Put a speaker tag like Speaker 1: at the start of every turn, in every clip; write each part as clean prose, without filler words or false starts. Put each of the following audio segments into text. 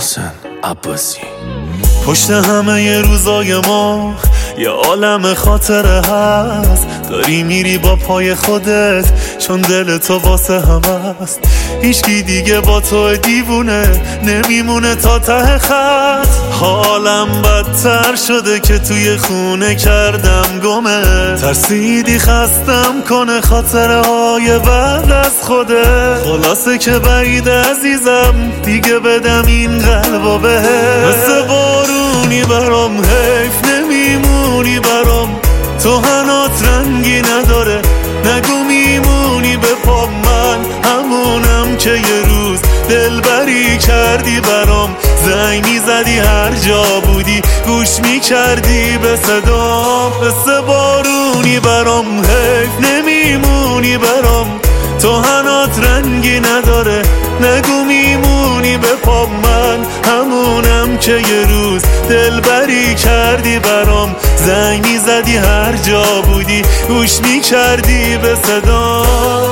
Speaker 1: محسن عباسی.
Speaker 2: پشت همه ی روزای ما یه عالم خاطره هست، داری میری با پای خودت چون دل تو واسه همه است. هیچکی دیگه با تو دیوونه نمیمونه تا ته خط. حالم بدتر شده که توی خونه کردم گمه، ترسیدی خستم کنه خاطره های بعد از خوده. خلاصه که بعید عزیزم دیگه بدم این قلبو بهت. مثل بارونی برام حیف نمیمونی برام، تو هنات رنگی نداره نگو میمونی به پا. من همونم که یه روز دلبری کردی برام، زنگ میزدی هر جا بودی گوش میکردی به صدام. مثل بارونی برام حیف نمیمونی برام، تو هنات رنگی نداره نگو میمونی به پا. من همونم که یه روز دلبری کردی برام، زنگ میزدی هر جا بودی گوش میکردی به صدا.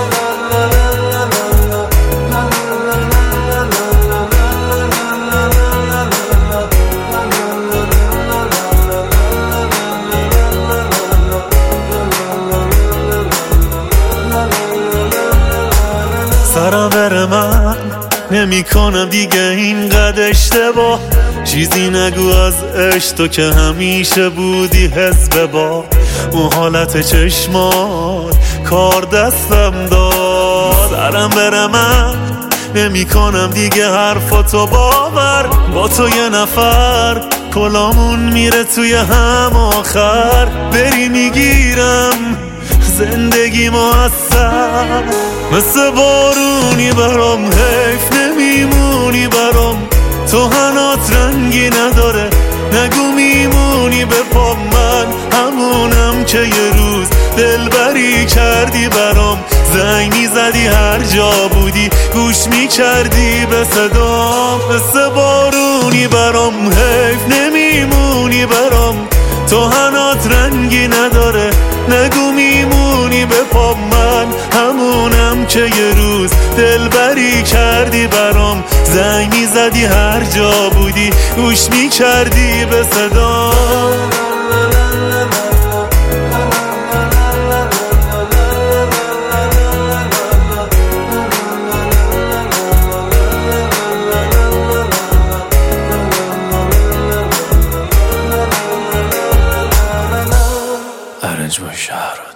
Speaker 2: سرم بره من نمی کنم دیگه اینقدر اشتباه، چیزی نگو از عشق تو که همیشه بودی حزب با. اون حالت چشمات کار دستم داد. سرم بره من نمی کنم دیگه حرفاتو باور، با تو یه نفر کلامون میره توی هم آخر. بری میگیرم زندگی موثر، مثل بارونی برام حیف نمیمونی برام، تو هنات رنگی نداره نگو میمونی به پا. من همونم که یه روز دلبری کردی برام، زنگ میزدی هر جا بودی گوش میکردی به صدام. مثل بارونی برام حیف نمیمونی برام، تو هنات رنگی نداره نگو میمونی به پا. من همونم که یه روز دلبری کردی برام، زنگ میزدی هر جا بودی گوش میکردی به صدا.
Speaker 1: ارنج با شهر